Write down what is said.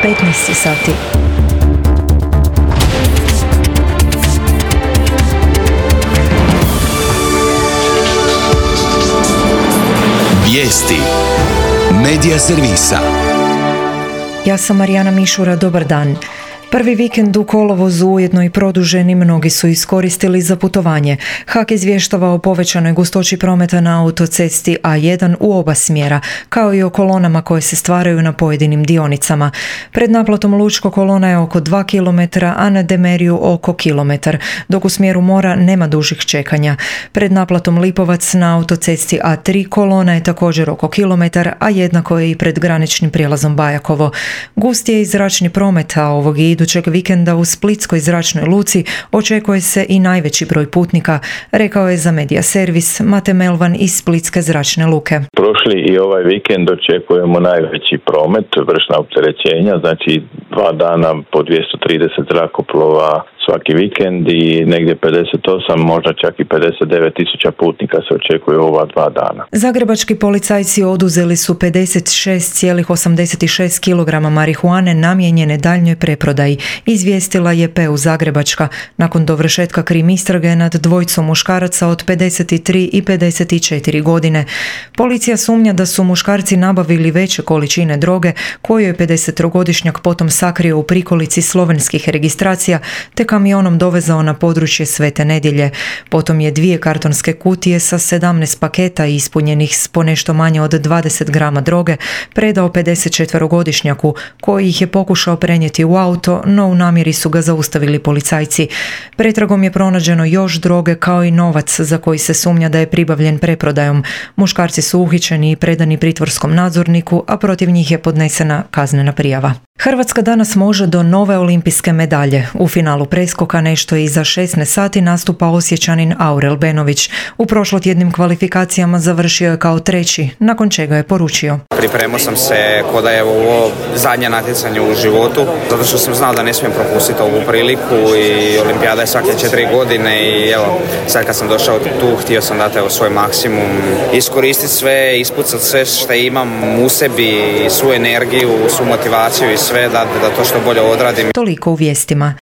15 sati. Vijesti Medija servisa. Ja sam Marijana Mišura, dobar dan. Prvi vikend u kolovozu ujedno i produženi mnogi su iskoristili za putovanje. HAK izvještava o povećanoj gustoći prometa na autocesti A1 u oba smjera, kao i o kolonama koje se stvaraju na pojedinim dionicama. Pred naplatom Lučko kolona je oko 2 km, a na Demeriju oko kilometar, dok u smjeru mora nema dužih čekanja. Pred naplatom Lipovac na autocesti A3 kolona je također oko kilometar, a jednako je i pred graničnim prijelazom Bajakovo. Gust je i zračni promet, a ovog idućeg vikenda u Splitskoj zračnoj luci očekuje se i najveći broj putnika, rekao je za Medija servis Mate Melvan iz Splitske zračne luke. Prošli i ovaj vikend očekujemo najveći promet, vršna opterećenja, znači 2 dana po 230 zrakoplova svaki vikend i negdje 58, možda čak i 59 tisuća putnika se očekuje ova 2 dana. Zagrebački policajci oduzeli su 56,86 kg marihuane namijenjene daljnjoj preprodaji, izvijestila je PU Zagrebačka, nakon dovršetka krim istrage nad dvojicom muškaraca od 53 i 54 godine. Policija sumnja da su muškarci nabavili veće količine droge koju je 50-godišnjak potom sakrio u prikolici slovenskih registracija te kamionom dovezao na područje Svete Nedjelje. Potom je 2 kartonske kutije sa 17 paketa ispunjenih s ponešto manje od 20 grama droge predao 54-godišnjaku koji ih je pokušao prenijeti u auto, no u namjeri su ga zaustavili policajci. Pretragom je pronađeno još droge kao i novac za koji se sumnja da je pribavljen preprodajom. Muškarci su uhićeni i predani pritvorskom nadzorniku, a protiv njih je podnesena kaznena prijava. Hrvatska danas može do nove olimpijske medalje. U finalu preskoka nešto iza 16 sati nastupa Osječanin Aurel Benović. U prošlotjednim kvalifikacijama završio je kao 3., nakon čega je poručio: Pripremao sam se ko da je ovo zadnje natjecanje u životu, zato što sam znao da ne smijem propustiti ovu priliku i olimpijada je svake 4 godine i evo, sad kad sam došao tu, htio sam dati svoj maksimum, iskoristiti sve, ispucati sve što imam u sebi, svu energiju, svu motivaciju i sve da to što bolje odradim. Toliko u vijestima.